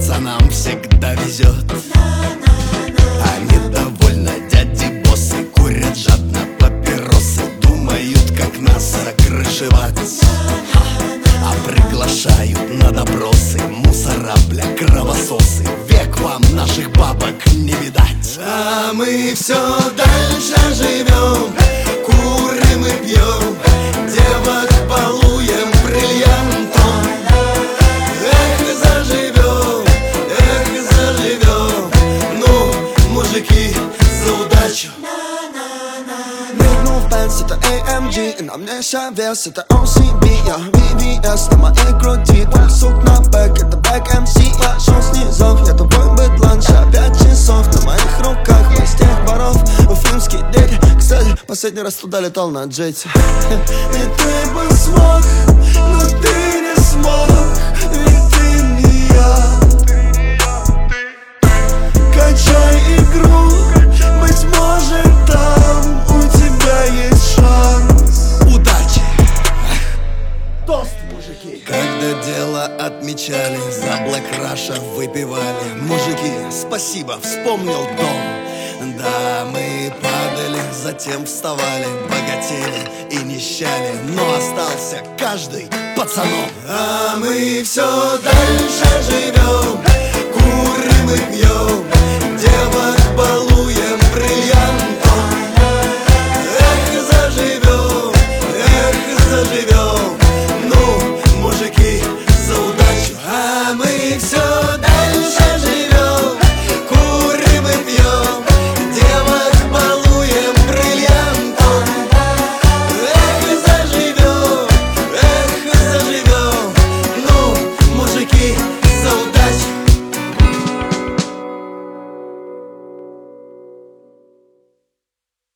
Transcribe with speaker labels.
Speaker 1: пацанам всегда везет. Они довольно дяди боссы, курят жадно папиросы, думают, как нас закрышевать. А приглашают на допросы мусора, бля, кровососы. Век вам наших бабок не видать. А мы все дальше живем, курим и пьем, девок балуем бриллиантом. Эх, заживем, ну, мужики, за удачу.
Speaker 2: Мигнул Benz, это AMG, и на мне вес, это OCB. Я VVS на моей груди, твой сук на бэк, это бэк MC. Я шел снизу, я тобой бытлан, 5 часов на моих руках, мы с тех баров, уфимские дети. Кстати, последний раз туда летал на джете. И ты бы смог, но ты не смог, ведь ты не я. Качай игру, быть может там у тебя есть шанс.
Speaker 1: Удачи!
Speaker 2: Тост, мужики!
Speaker 1: Когда дело отмечали, за Black Russia выпивали. Мужики, спасибо, вспомнил дом. Да, мы падали, затем вставали, богатели и нищали, но остался каждый пацаном. А мы все дальше живем.